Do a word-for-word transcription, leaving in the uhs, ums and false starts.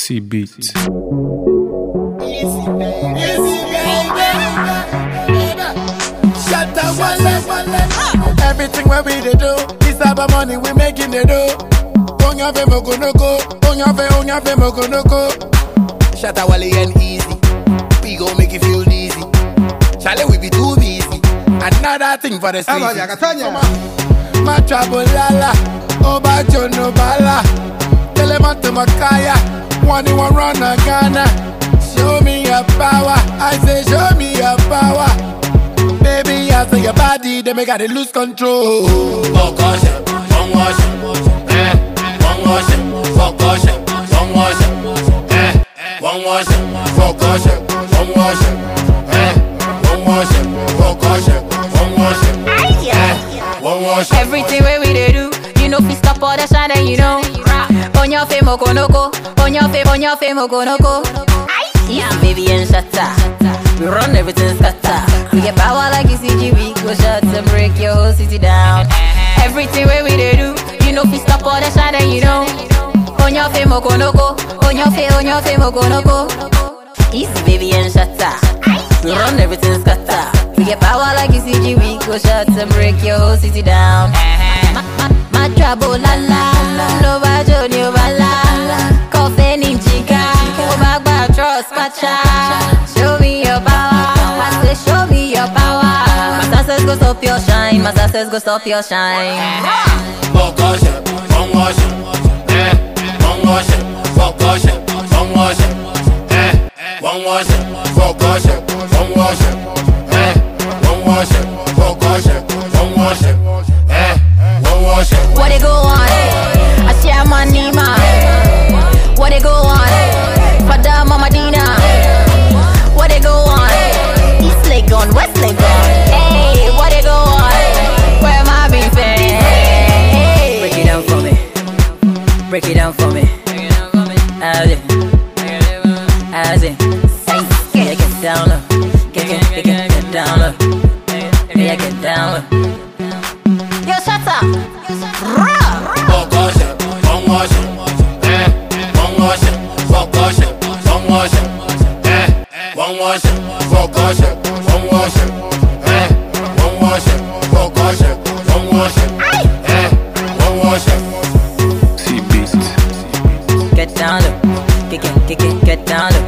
C Beats. Everything where we dey do, this type of money we making the do. Onya fe mokonoko, onya fe onya fe mokonoko. Shatta Wale and easy, we gon' make you feel easy. Charlie we be too busy, another thing for the streets. My trouble lala, Oba Jono Bala, Telemanto Makaya, one you want run a Ghana. Show me your power, I say show me your power. Baby, I say your body, they make it lose control. Focus it, don't wash it, eh? Don't wash it, focus it, don't wash it, eh? Don't wash it, focus it, don't wash it, eh? Don't wash it, focus it, don't wash it, eh? Don't wash it. Everything where we dey do, you know, fi stop all the shine and you know. On your fame, mokonoko, on your fame, on your fame, mokonoko. Yeah, baby and Shatta, we run everything scatter. We get power like E C G, we go shots and break your whole city down. Everything where we dey do, you know, fi stop all the shine and you know. On your fame, mokonoko, on your fame, on your fame, mokonoko. Easy, baby and Shatta, we run everything scatter. We get power like E C G, we go shots and break your whole city down. Ma, ma, ma trouble la la, no bajo ni obala, coffee ninjiga, obagba trust pacha. Show me your power, I say show me your power. My success go stop your shine, my success go stop your shine. Focus it, don't wash it, eh? Don't wash it, focus it, don't wash it, eh? Don't wash it, focus it, don't wash it, eh? Don't wash it, focus it, don't wash it, eh? Don't wash it. What they go on? I share my Nima. What they go on? Pada Mama Dina. What they go on? East Legon, West Legon. Hey, what they go on? Where am I being fed? Hey, break it down for me. Break it down for me. As it, as it. Yeah, get down low. Get, get, get, get, get down low. Yeah, get down low. Yo, Shatta. Focus it, don't wash it, eh? Don't wash it, focus it, don't wash it, eh? Don't wash it, focus it, don't wash it, eh? Don't wash it, focus it, don't wash it, eh? Don't wash it. C Beats. Get down low, get, get, get, get, get down low.